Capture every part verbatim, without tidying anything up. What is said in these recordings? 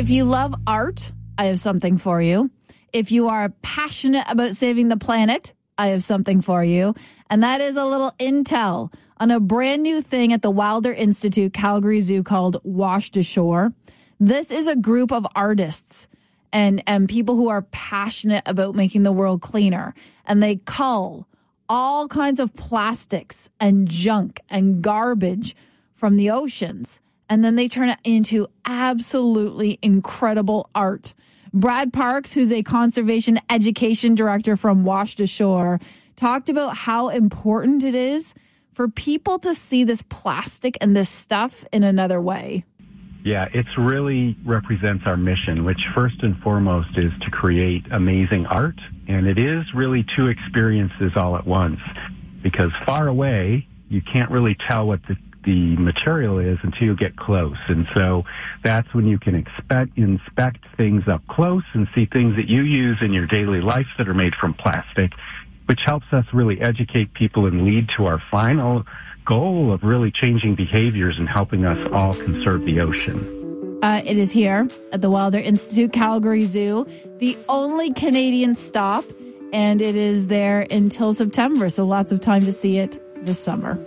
If you love art, I have something for you. If you are passionate about saving the planet, I have something for you. And that is a little intel on a brand new thing at the Wilder Institute, Calgary Zoo, called Washed Ashore. This is a group of artists and, and people who are passionate about making the world cleaner. And they cull all kinds of plastics and junk and garbage from the oceans. And then they turn it into absolutely incredible art. Brad Parks, who's a conservation education director from Washed Ashore, talked about how important it is for people to see this plastic and this stuff in another way. Yeah, it really represents our mission, which first and foremost is to create amazing art. And it is really two experiences all at once, because far away, you can't really tell what the the material is until you get close. And so that's when you can expect, inspect things up close and see things that you use in your daily life that are made from plastic, which helps us really educate people and lead to our final goal of really changing behaviors and helping us all conserve the ocean. Uh, it is here at the Wilder Institute, Calgary Zoo, the only Canadian stop, and it is there until September, so lots of time to see it this summer.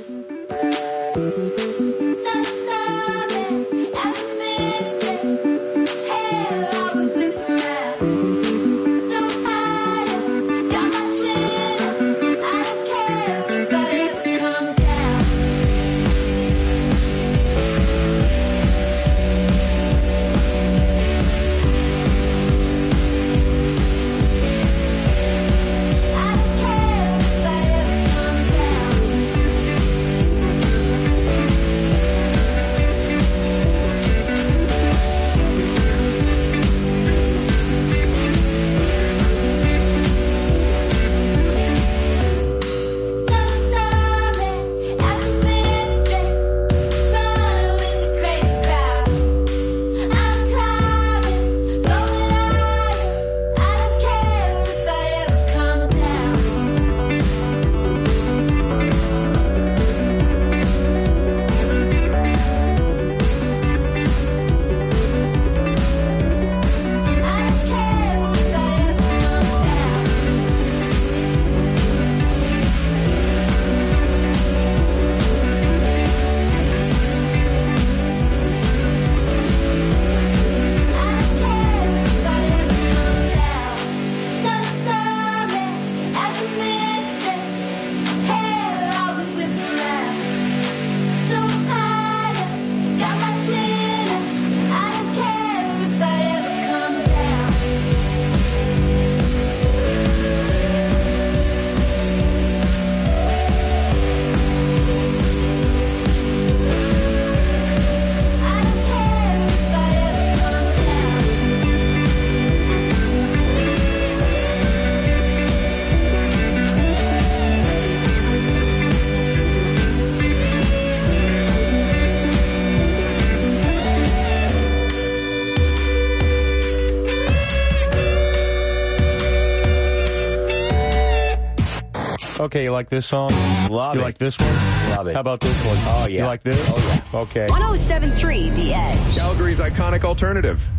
Okay, you like this song? Love you it. You like this one? Love it. How about this one? Oh, yeah. You like this? Oh, yeah. Okay. one oh seven point three The Edge. Calgary's iconic alternative.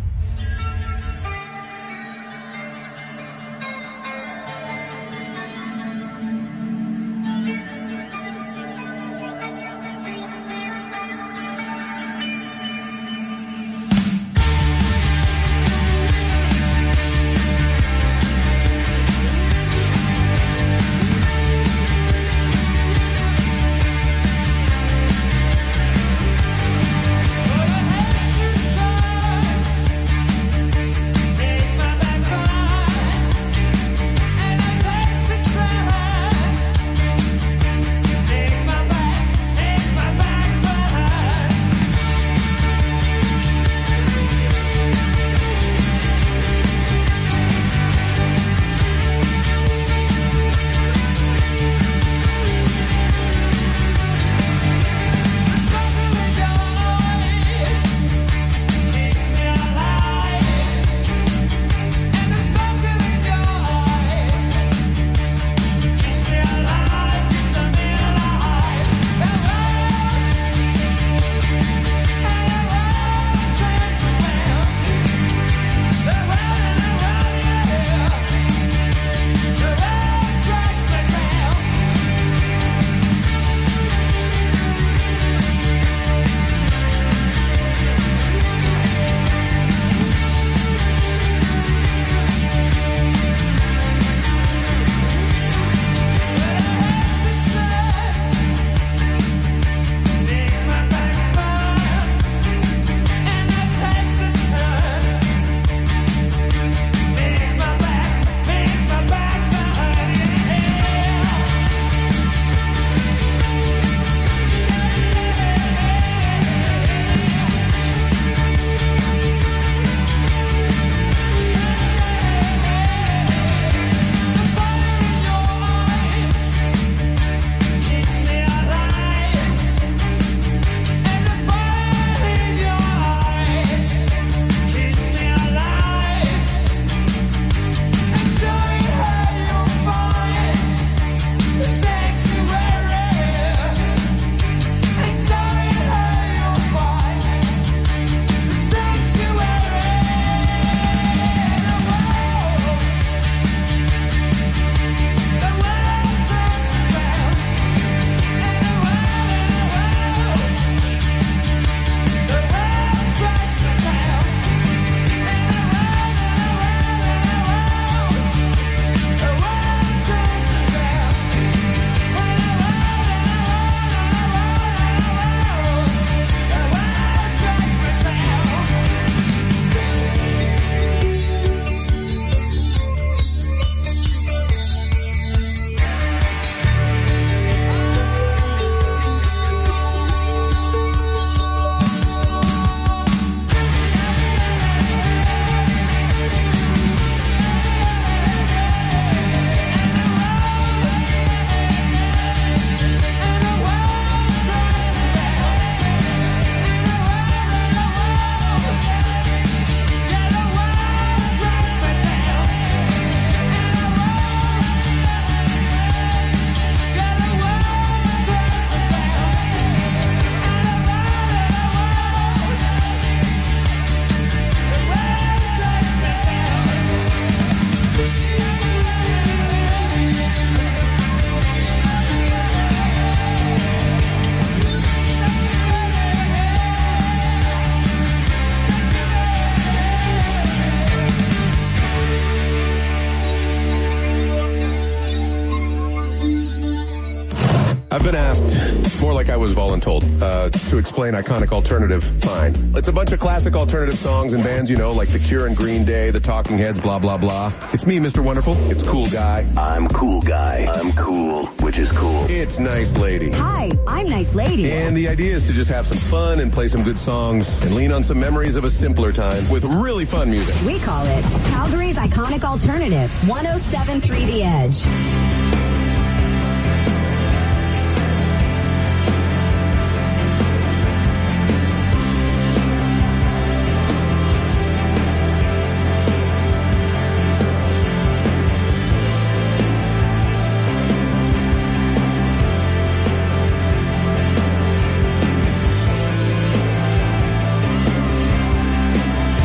I've been asked, more like I was voluntold, uh, to explain iconic alternative. Fine. It's a bunch of classic alternative songs and bands, you know, like The Cure and Green Day, The Talking Heads, blah, blah, blah. It's me, Mister Wonderful. It's Cool Guy. I'm Cool Guy. I'm cool, which is cool. It's Nice Lady. Hi, I'm Nice Lady. And the idea is to just have some fun and play some good songs and lean on some memories of a simpler time with really fun music. We call it Calgary's Iconic Alternative, one oh seven point three The Edge.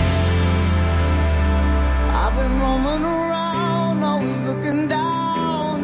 I've been roaming around, always looking down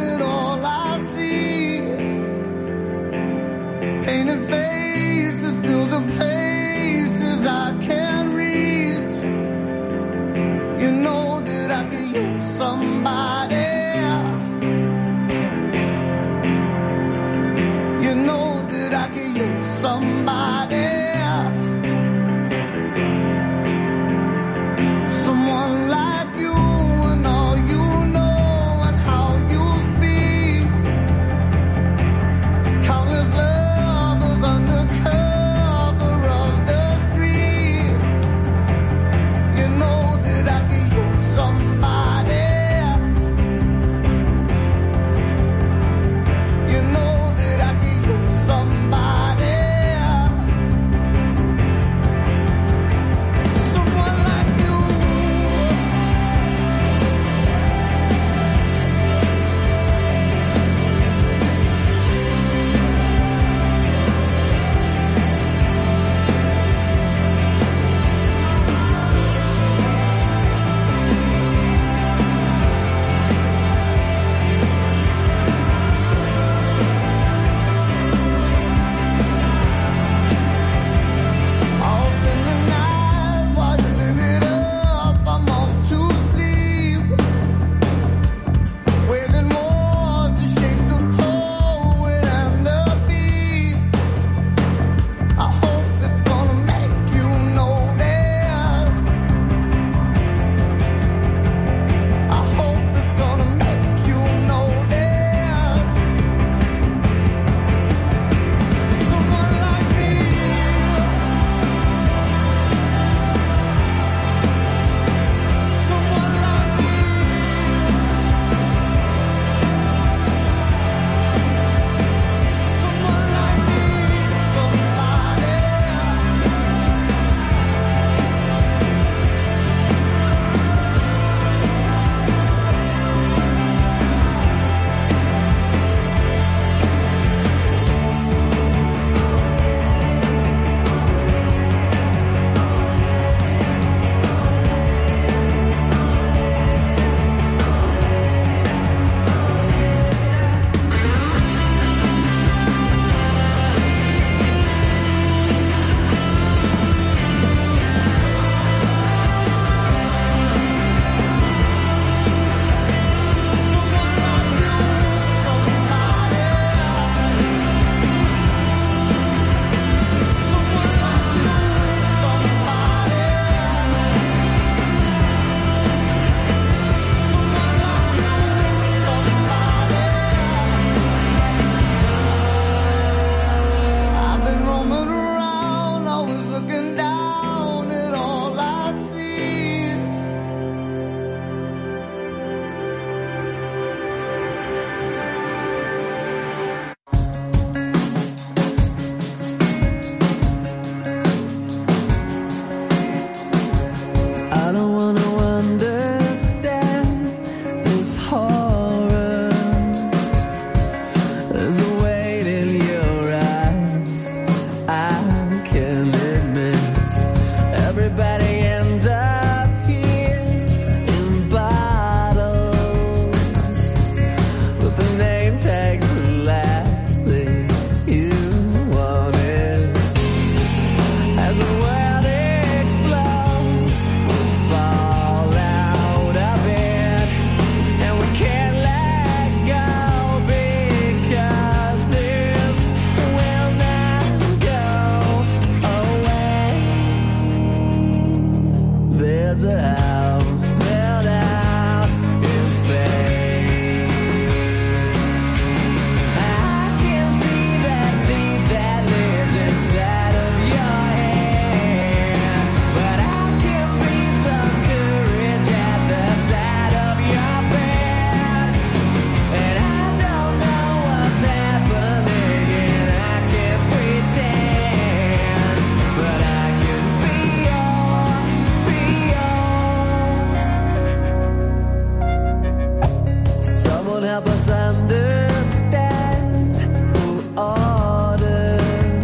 don't help us understand order.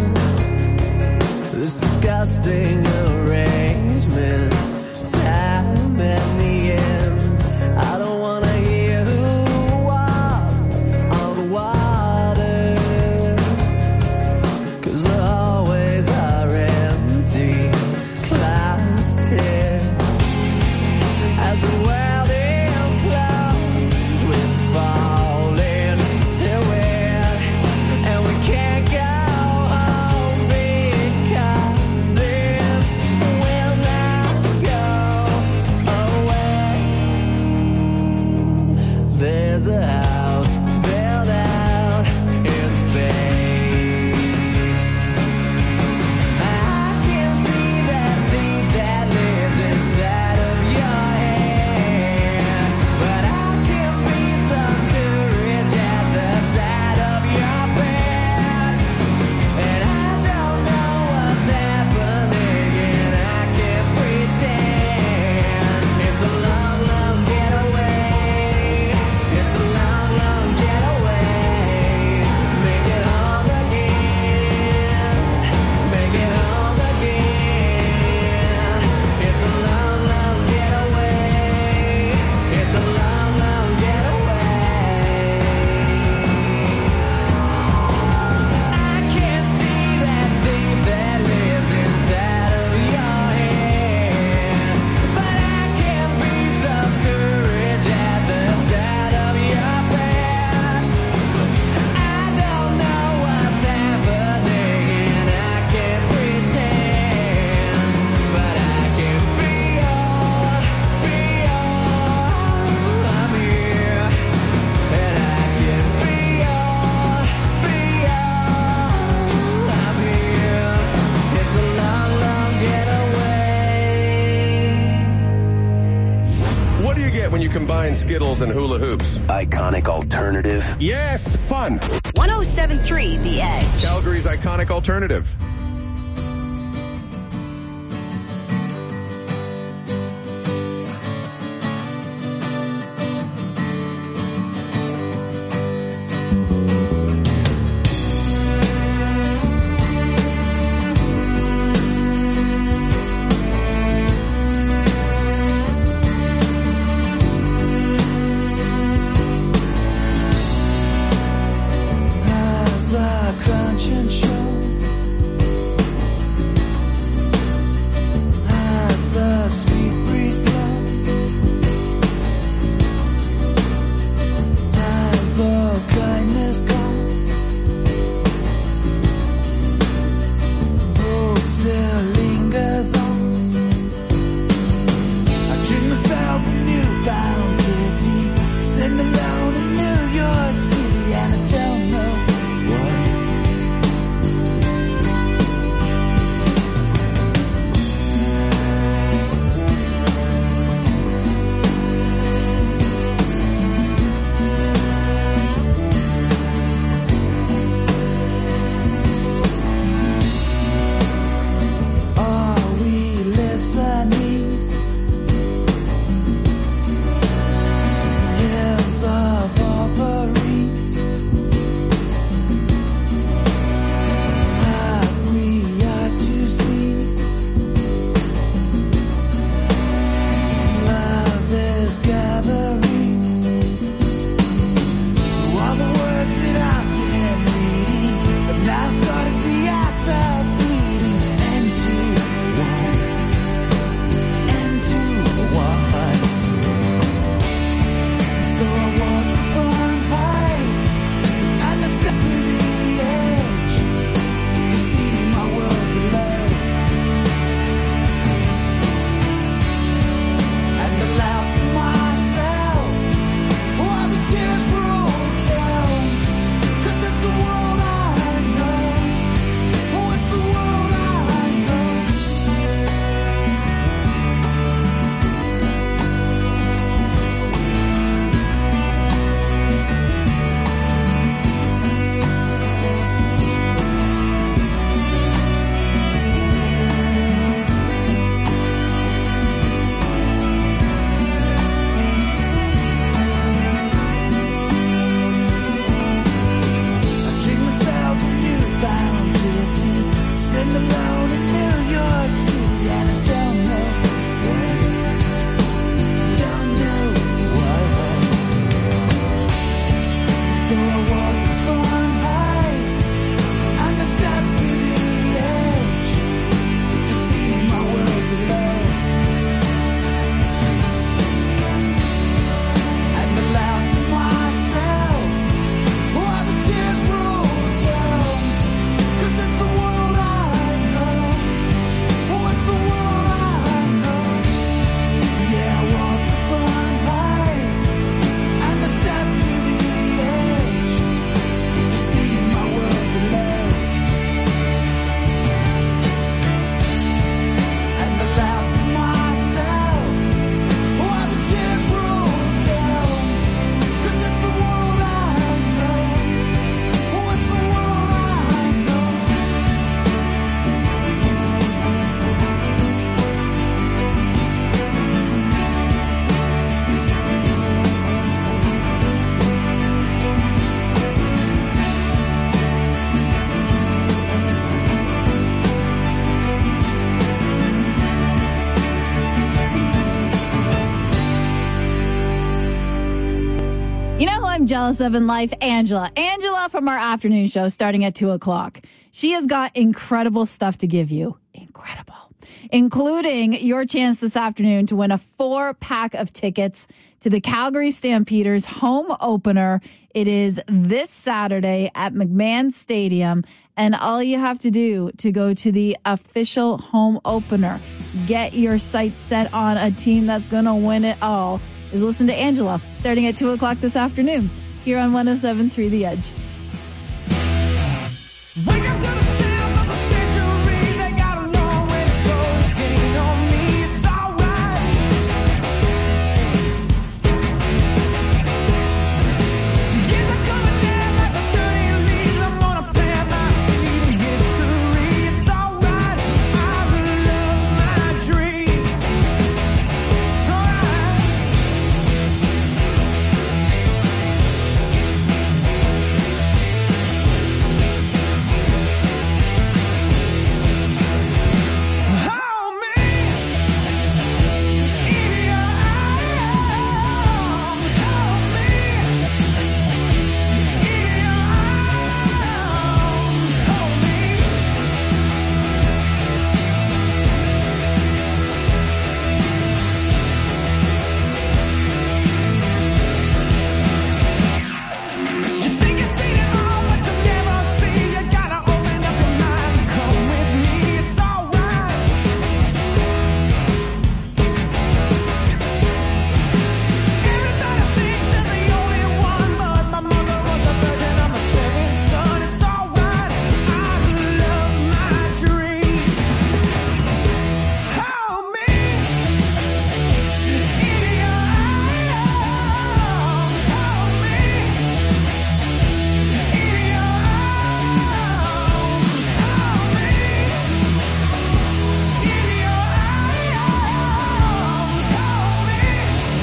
This disgusting arrangement. Time and the end. I don't want to hear who walk on water. Cause the hallways are empty. Clouds tear. As the world implodes, we're falling to it. And we can't go home because this will not go away. There's a house built out in space. I can see that thief that lives inside of your head. But I can be some courage at the side of your bed. And I don't know what's happening, and I can't pretend. It's a long, long getaway. It's a long, long getaway. Make it home again. Make it home again. It's a long, long getaway. It's a long, long getaway. I can see that thief that lives inside of your head. But I can be some courage at the side of your bed. I don't know what's happening, and I can't pretend. But I can be all, be all I'm here. And I can be all, be all I'm here. It's a long, long getaway. What do you get when you combine Skittles and hula hoops? Iconic alternative. Yes, fun. one oh seven point three The Edge. Calgary's iconic alternative. As the crunch and show oh seven Life, Angela. Angela from our afternoon show starting at two o'clock. She has got incredible stuff to give you. Incredible. Including your chance this afternoon to win a four-pack of tickets to the Calgary Stampeders home opener. It is this Saturday at McMahon Stadium, and all you have to do to go to the official home opener, get your sights set on a team that's going to win it all, is listen to Angela starting at two o'clock this afternoon here on one oh seven point three The Edge. Wake up to the sounds of the century. They got a long way to go. Getting on me, it's alright. Years are coming down like the dirty leaves. I'm gonna plant my seed in history. It's alright. I love my dream. Alright. Hold me in your arms. Hold me in your arms. Hold me. You think you've seen it all, but you never see. You gotta open up your mind and come with me. It's alright. Everybody thinks they're the only one, but my mother was the virgin. I'm the seventh son. It's alright. I love my dream. Hold me in your arms. Hold me in your arms. Hold me in your arms. Hold me in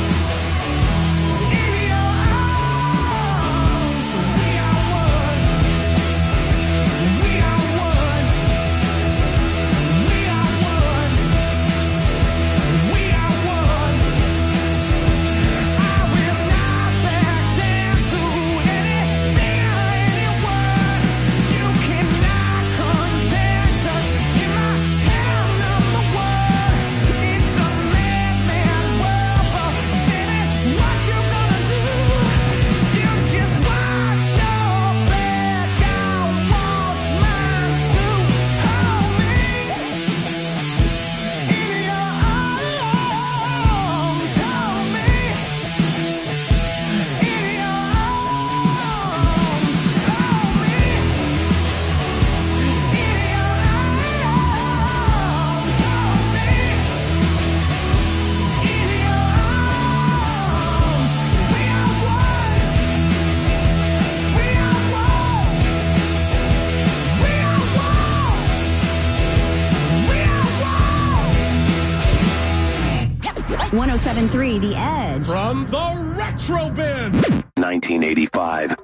your arms. We are one. We are one. We are one. We are one. I will not back down to anything or anyone. You cannot contact us in my hell number one. It's a madman world, but baby, what you gonna do? You just watch your back, I'll watch mine too. Hold me in your arms. Hold me in your arms. Hold me in your arms. Hold me in your arms. We are one. We are one. We are one. We are one. one oh seven point three The Edge. From the Retro Bin. nineteen eighty-five.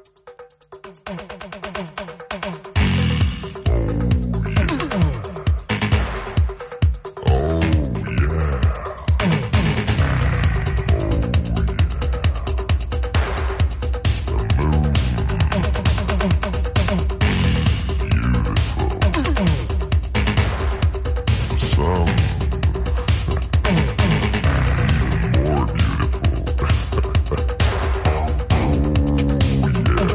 More beautiful.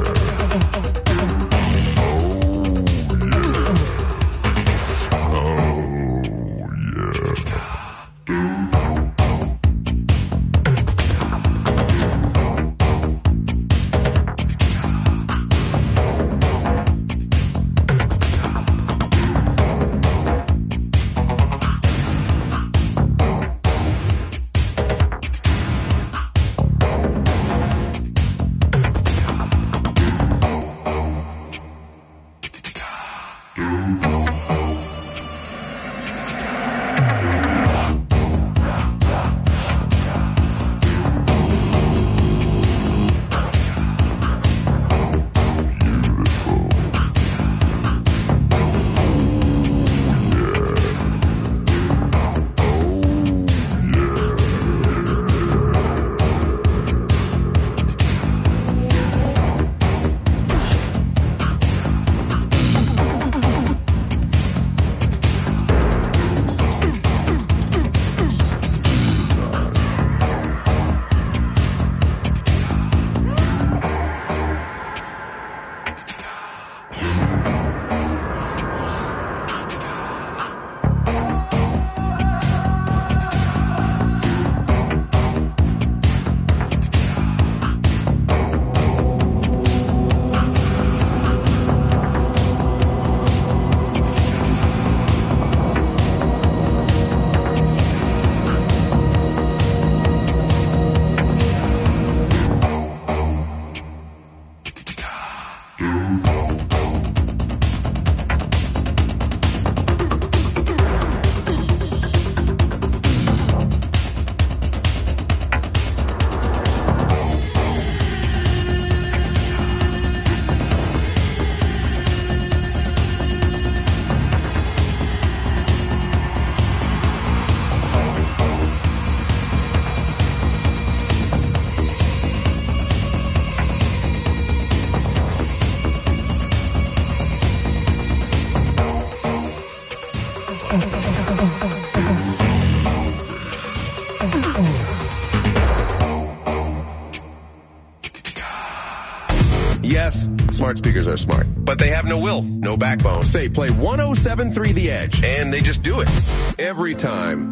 Yes, smart speakers are smart, but they have no will, no backbone. Say, play one oh seven point three The Edge, and they just do it. Every time.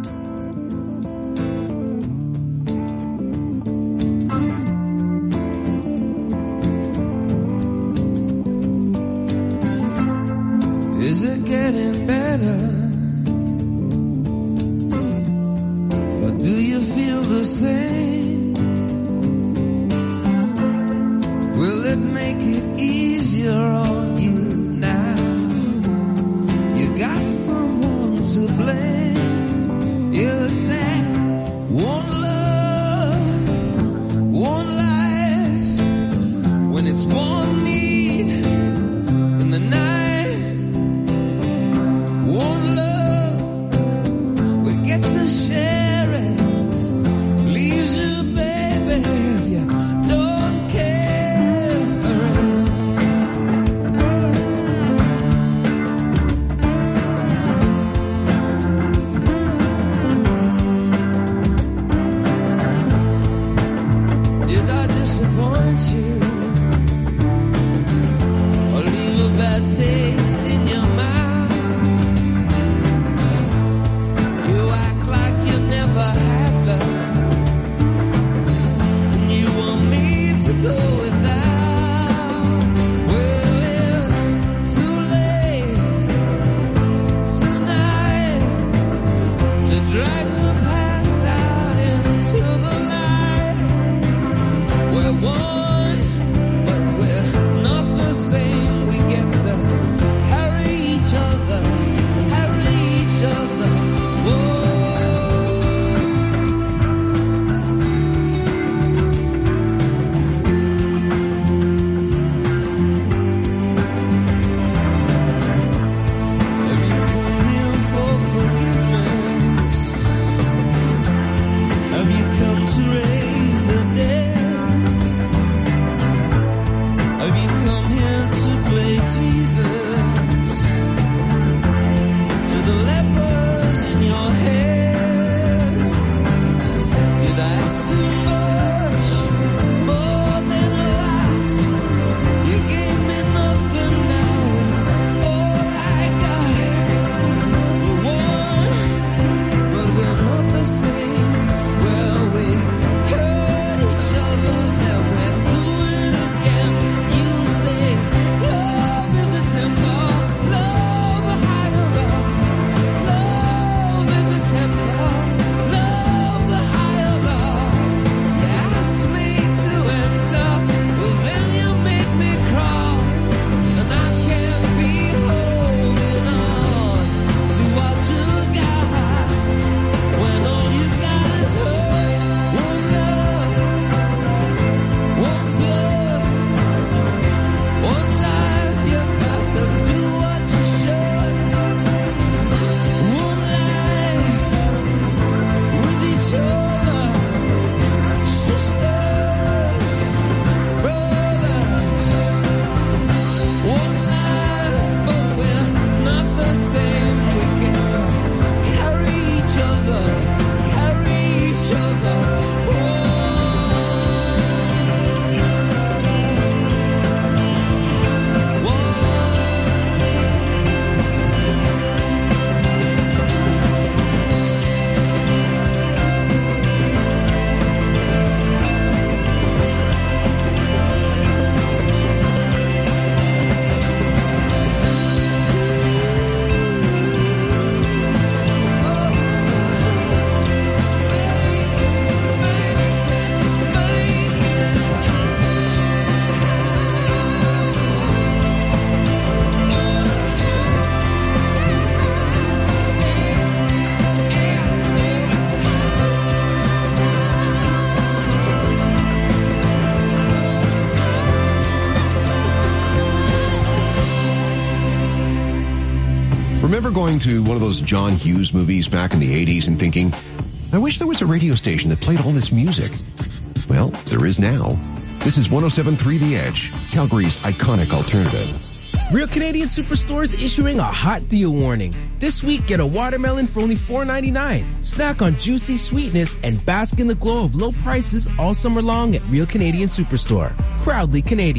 Is it getting better? Or do you feel the same? Will it make it easier on you now? You got someone to blame. You said one love, one life. When it's one need in the night. One love, we get to share it. Leaves you, baby, if you don't care for it. Did I disappoint you? Or leave a bad taste in your mouth? Go without. Well, it's too late tonight to drag the past out into the light. We're one, but we're not the same. We get to carry each other, carry each other. Whoa. Remember going to one of those John Hughes movies back in the eighties and thinking, I wish there was a radio station that played all this music. Well, there is now. This is one oh seven point three The Edge, Calgary's iconic alternative. Real Canadian Superstore is issuing a hot deal warning. This week, get a watermelon for only four ninety-nine. Snack on juicy sweetness and bask in the glow of low prices all summer long at Real Canadian Superstore. Proudly Canadian.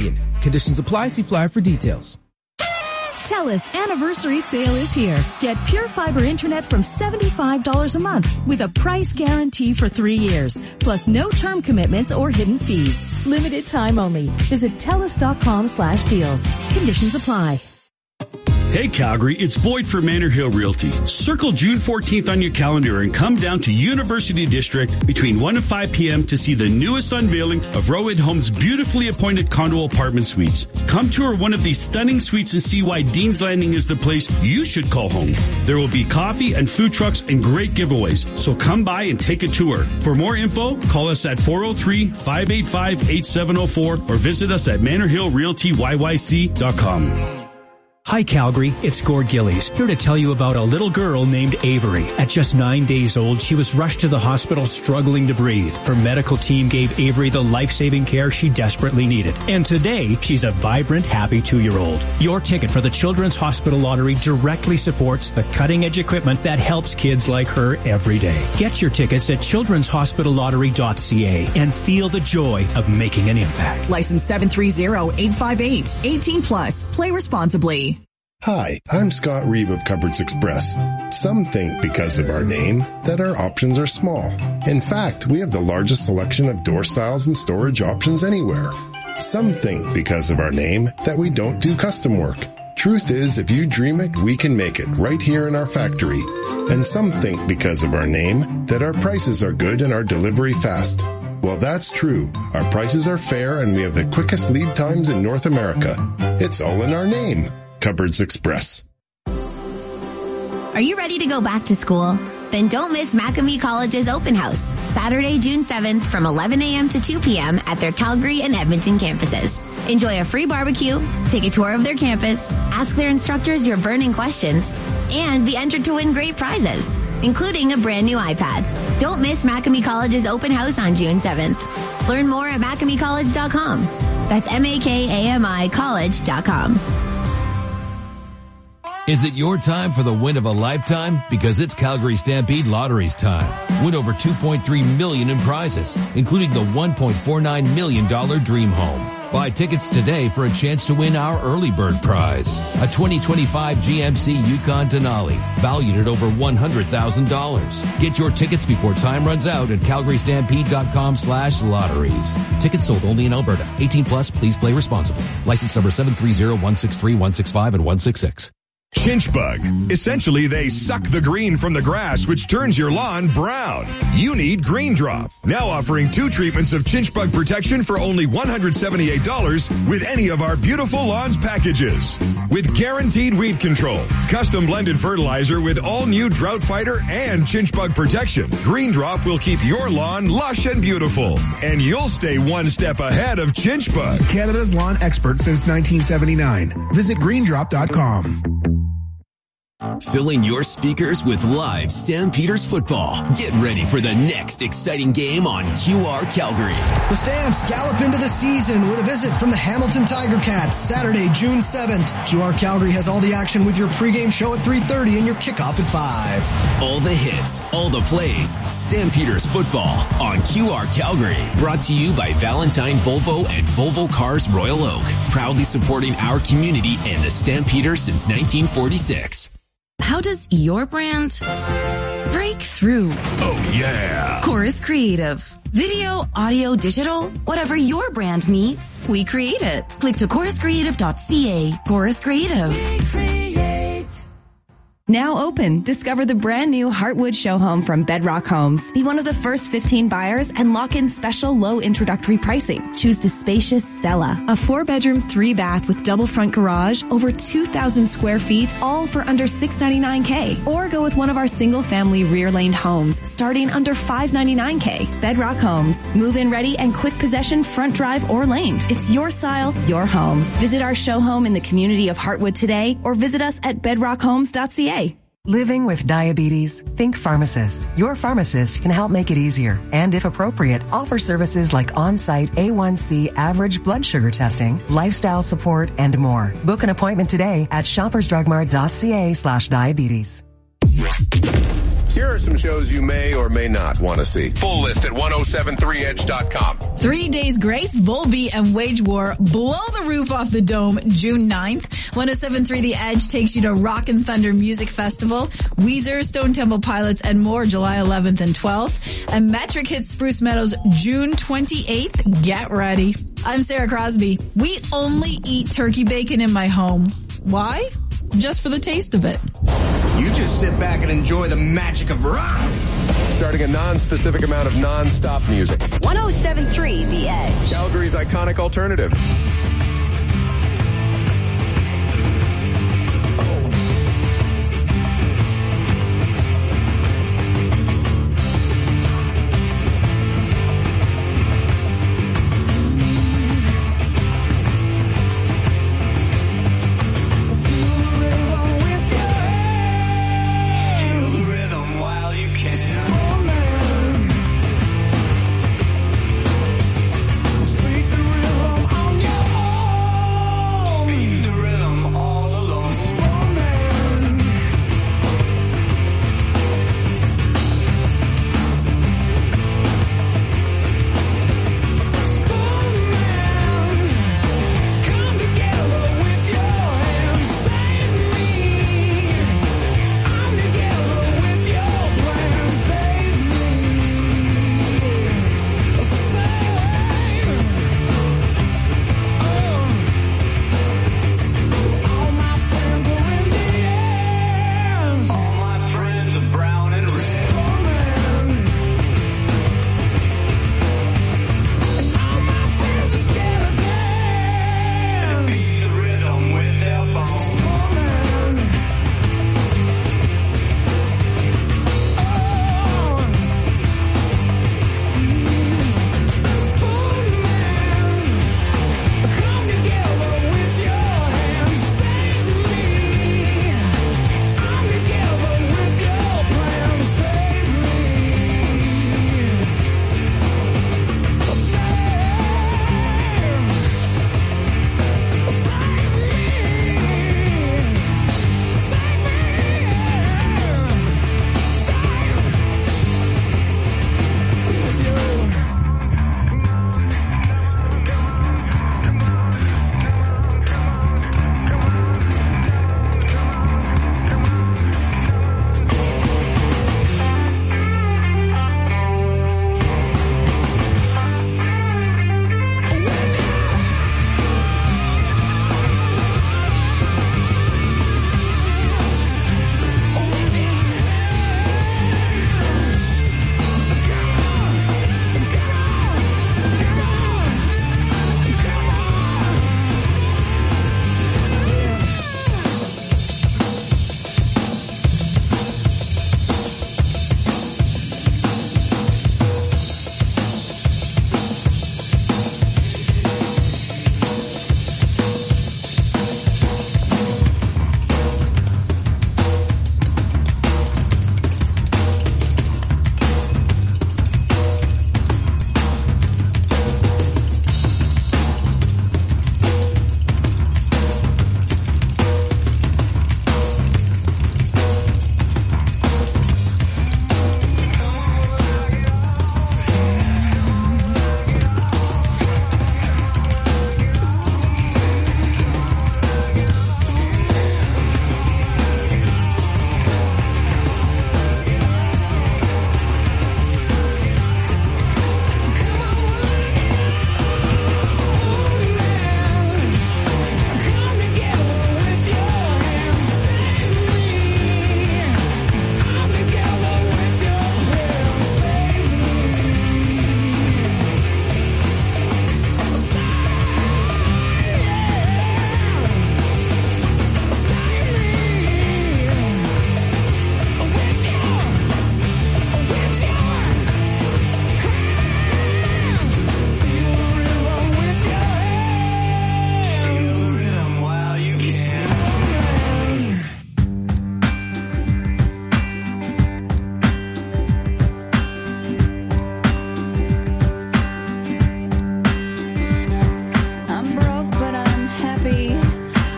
Conditions apply. See flyer for details. TELUS anniversary sale is here. Get Pure Fiber Internet from seventy-five dollars a month with a price guarantee for three years, plus no term commitments or hidden fees. Limited time only. Visit TELUS.com slash deals. Conditions apply. Hey Calgary, it's Boyd for Manor Hill Realty. Circle June fourteenth on your calendar and come down to University District between one and five p.m. to see the newest unveiling of Rowan Homes' beautifully appointed condo apartment suites. Come tour one of these stunning suites and see why Dean's Landing is the place you should call home. There will be coffee and food trucks and great giveaways, so come by and take a tour. For more info, call us at four oh three, five eight five, eight seven oh four or visit us at manor hill realty y y c dot com. Hi Calgary, it's Gord Gillies, here to tell you about a little girl named Avery. At just nine days old, she was rushed to the hospital struggling to breathe. Her medical team gave Avery the life-saving care she desperately needed. And today, she's a vibrant, happy two-year-old. Your ticket for the Children's Hospital Lottery directly supports the cutting-edge equipment that helps kids like her every day. Get your tickets at children's hospital lottery dot c a and feel the joy of making an impact. License seven three zero eight five eight. eighteen plus. Play responsibly. Hi, I'm Scott Reeve of Cupboards Express. Some think because of our name that our options are small. In fact, we have the largest selection of door styles and storage options anywhere. Some think because of our name that we don't do custom work. Truth is, if you dream it, we can make it right here in our factory. And some think because of our name that our prices are good and our delivery fast. Well, that's true. Our prices are fair and we have the quickest lead times in North America. It's all in our name. Cupboards Express. Are you ready to go back to school? Then don't miss Macamee College's open house, Saturday, June seventh from eleven a.m. to two p.m. at their Calgary and Edmonton campuses. Enjoy a free barbecue, take a tour of their campus, ask their instructors your burning questions, and be entered to win great prizes, including a brand new iPad. Don't miss Macamee College's open house on June seventh. Learn more at macamee college dot com. That's M A K A M I college dot com. Is it your time for the win of a lifetime? Because it's Calgary Stampede Lottery's time. Win over two point three million dollars in prizes, including the one point four nine million dollars Dream Home. Buy tickets today for a chance to win our early bird prize, a twenty twenty-five G M C Yukon Denali, valued at over one hundred thousand dollars. Get your tickets before time runs out at calgary stampede dot com slash lotteries. Tickets sold only in Alberta. eighteen plus, please play responsibly. License number seven three zero one six three one six five and one six six. Chinch bug. Essentially, they suck the green from the grass, which turns your lawn brown. You need Green Drop. Now offering two treatments of chinch bug protection for only one hundred seventy-eight dollars with any of our beautiful lawns packages. With guaranteed weed control, custom blended fertilizer with all new drought fighter and chinch bug protection, Green Drop will keep your lawn lush and beautiful. And you'll stay one step ahead of chinch bug. Canada's lawn expert since nineteen seventy-nine. Visit green drop dot com. Filling your speakers with live Stampeders football. Get ready for the next exciting game on Q R Calgary. The Stamps gallop into the season with a visit from the Hamilton Tiger Cats, Saturday, June seventh. Q R Calgary has all the action with your pregame show at three thirty and your kickoff at five. All the hits, all the plays, Stampeders football on Q R Calgary. Brought to you by Valentine Volvo and Volvo Cars Royal Oak. Proudly supporting our community and the Stampeders since nineteen forty-six. How does your brand break through? Oh, yeah. Chorus Creative. Video, audio, digital, whatever your brand needs, we create it. Click to chorus creative dot c a. Chorus Creative. Now open. Discover the brand new Heartwood show home from Bedrock Homes. Be one of the first fifteen buyers and lock in special low introductory pricing. Choose the spacious Stella, a four bedroom, three bath with double front garage, over two thousand square feet, all for under six ninety-nine K. Or go with one of our single family rear laned homes starting under five ninety-nine K. Bedrock Homes. Move in ready and quick possession, front drive or laned. It's your style, your home. Visit our show home in the community of Heartwood today or visit us at bedrock homes dot c a. Living with diabetes? Think pharmacist. Your pharmacist can help make it easier and, if appropriate, offer services like on-site A one C average blood sugar testing, lifestyle support, and more. Book an appointment today at shoppers drug mart dot c a slash diabetes. Here are some shows you may or may not want to see. Full list at ten seventy-three edge dot com. Three Days Grace, Volbeat, and Wage War blow the roof off the dome June ninth. ten seventy-three The Edge takes you to Rock and Thunder Music Festival. Weezer, Stone Temple Pilots, and more July eleventh and twelfth. And Metric hits Spruce Meadows June twenty-eighth. Get ready. I'm Sarah Crosby. We only eat turkey bacon in my home. Why? Just for the taste of it. You just sit back and enjoy the magic of rock. Starting a non-specific amount of non-stop music. ten seventy-three The Edge. Calgary's iconic alternative.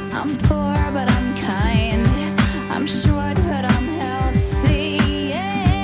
I'm poor, but I'm kind. I'm short, but I'm healthy. Yeah.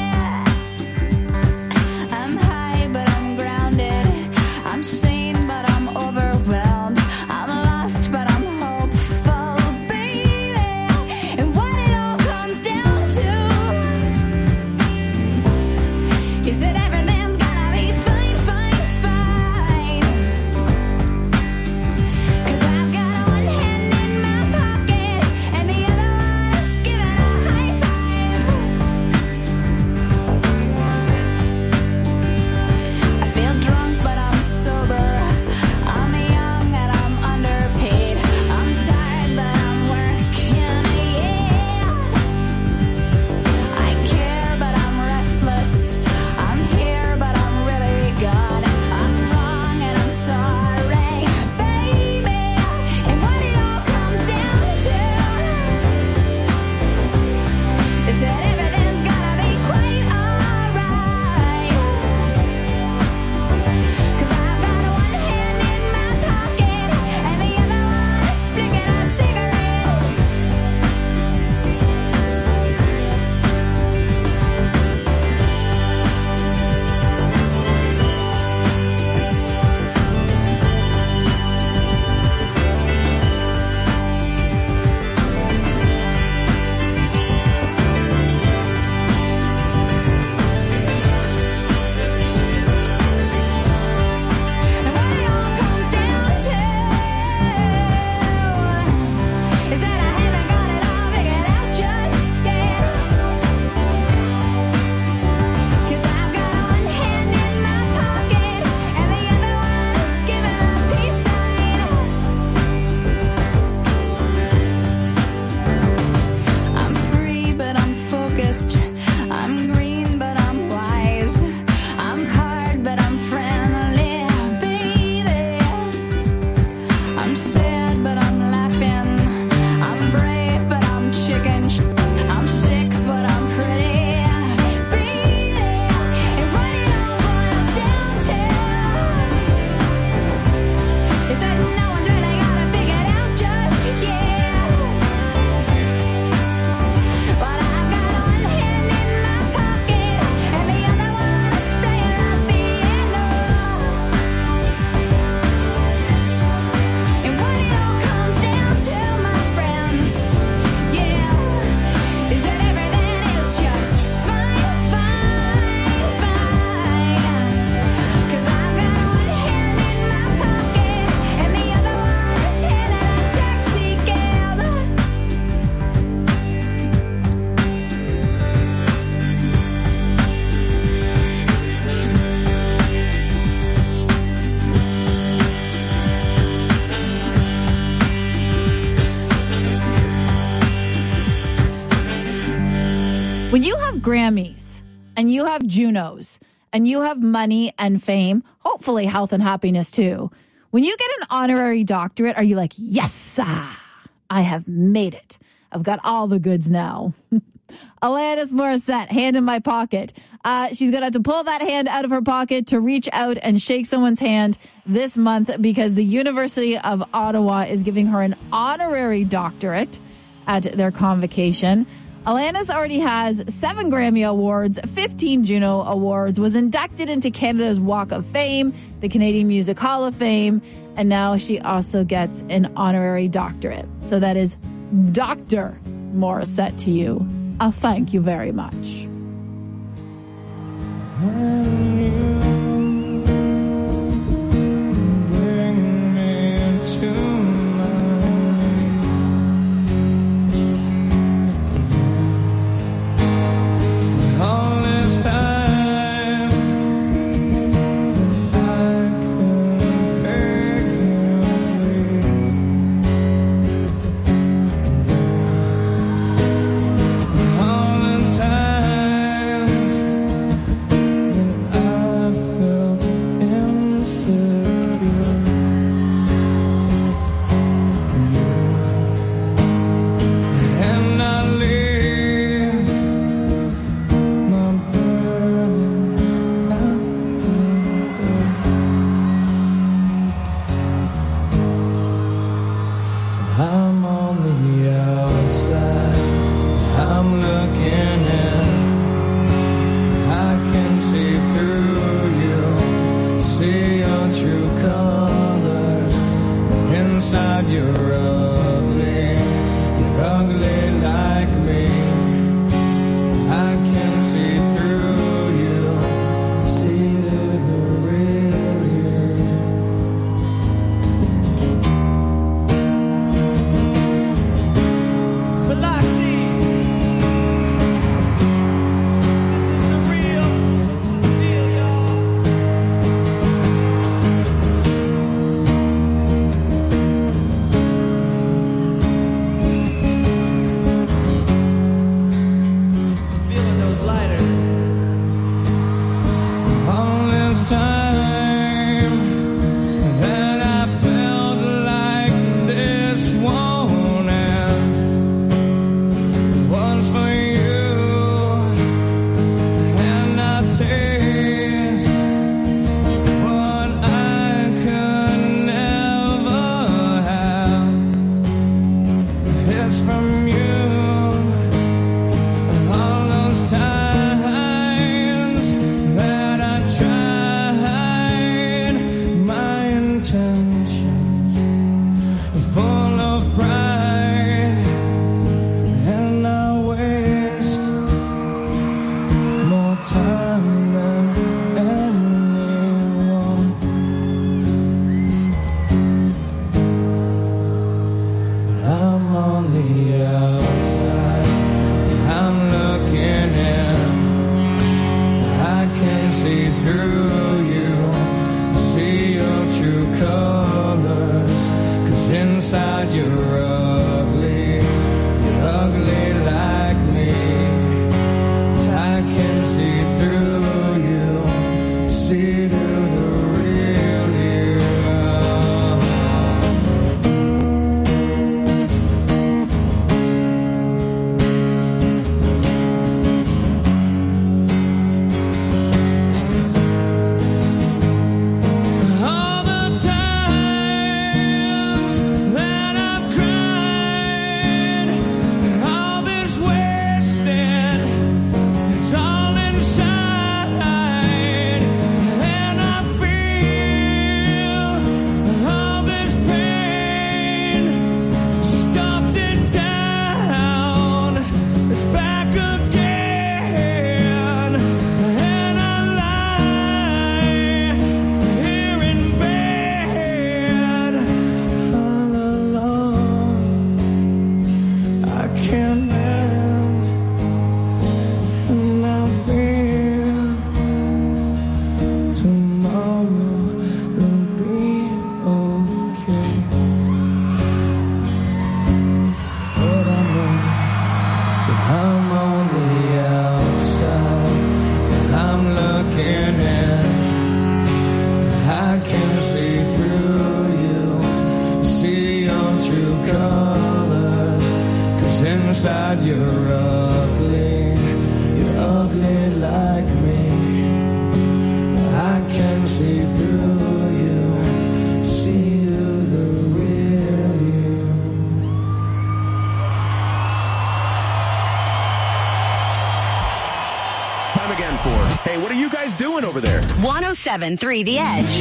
When you have Grammys and you have Junos and you have money and fame, hopefully health and happiness too, when you get an honorary doctorate, are you like, yes, ah, I have made it. I've got all the goods now. Alanis Morissette, hand in my pocket. Uh, she's going to have to pull that hand out of her pocket to reach out and shake someone's hand this month because the University of Ottawa is giving her an honorary doctorate at their convocation. Alanis already has seven Grammy Awards, fifteen Juno Awards, was inducted into Canada's Walk of Fame, the Canadian Music Hall of Fame, and now she also gets an honorary doctorate. So that is Doctor Morissette to you. Uh, thank you very much. I'm on the outside. colors, 'cause inside you're ugly, you're ugly like me. I can see through you, see you the real you. Time again for, hey, what are you guys doing over there? one oh seven point three The Edge.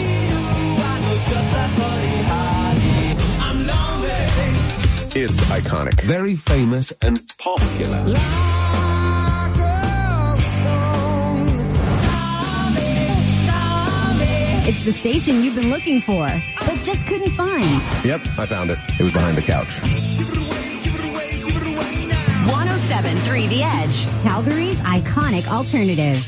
It's iconic. Very famous and popular. It's the station you've been looking for, but just couldn't find. Yep, I found it. It was behind the couch. one oh seven point three The Edge. Calgary's iconic alternative.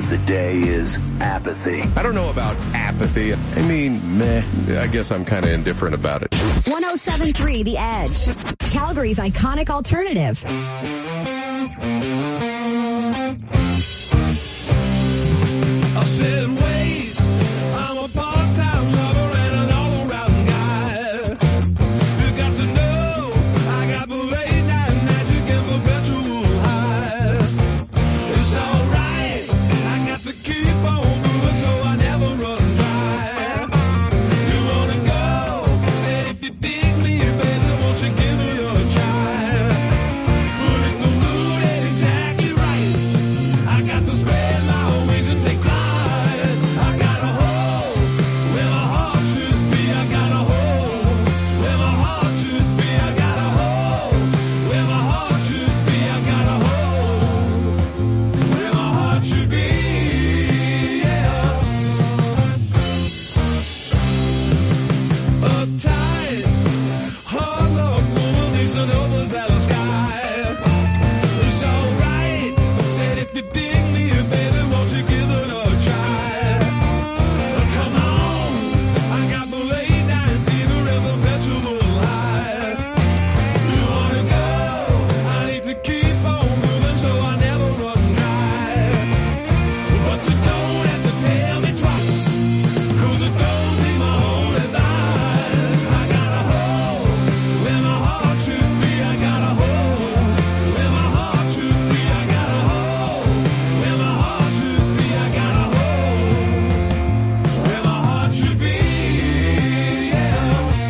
of the day is apathy. I don't know about apathy. I mean, meh. I guess I'm kind of indifferent about it. one oh seven point three The Edge. Calgary's iconic alternative. I said, wait, I'm a part-time lover and an all-around guy. You got to know, I got the late night magic and perpetual high. It's alright, I got to keep on moving so I never run dry. You wanna go? Said if you dig me, baby, won't you give me a try? But if the mood ain't exactly right, I got to spread my wings and take flight. I got a hole where my heart should be. I got a hole where my heart should be. I got a hole where my heart should be. I got a hole where my heart should be. Yeah. A tight, hard luck woman needs an overzealous sky. It's alright. Said if you dig me, baby, won't you give it a try? Come on, I got the late night fever and perpetual high. You wanna go? I need to keep on moving so I never run dry. But you don't have to tell me twice, 'cause it don't take my whole advice. I got a hole where my heart should be. I got a hole where my heart should be. I got a hole where my heart should be. I got a hole where my heart should be. Yeah.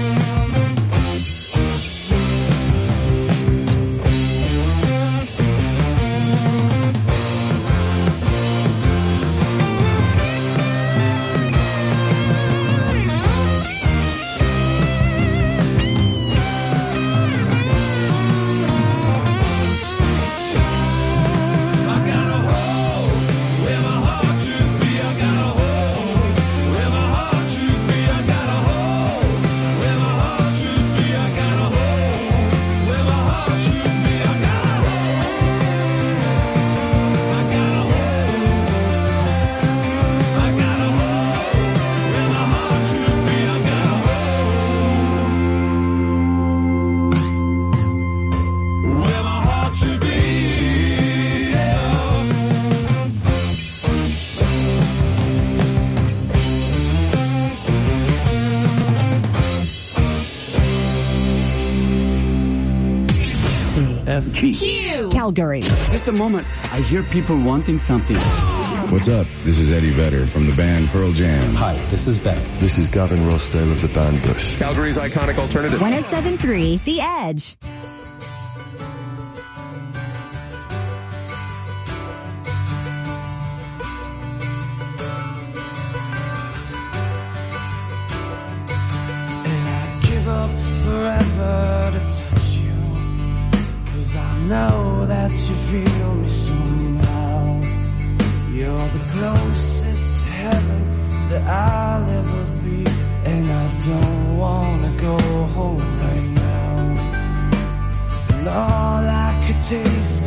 I got a hole where my heart should be. I got a hole where my heart should be. I got a hole where my heart should be. I got a hole where my heart should be. I got a hole. I got a hole. I got a hole where my heart should be. I got a hole where my heart should be. Yeah. F G. Q. Calgary. Just a moment. I hear people wanting something. What's up? This is Eddie Vedder from the band Pearl Jam. Hi, this is Beck. This is Gavin Rossdale of the band Bush. Calgary's iconic alternative. one oh seven point three The Edge. And I'd give up forever to touch you, 'cause I know that you feel me somehow. You're the closest to heaven that I'll ever be, and I don't wanna go home right now. And all I could taste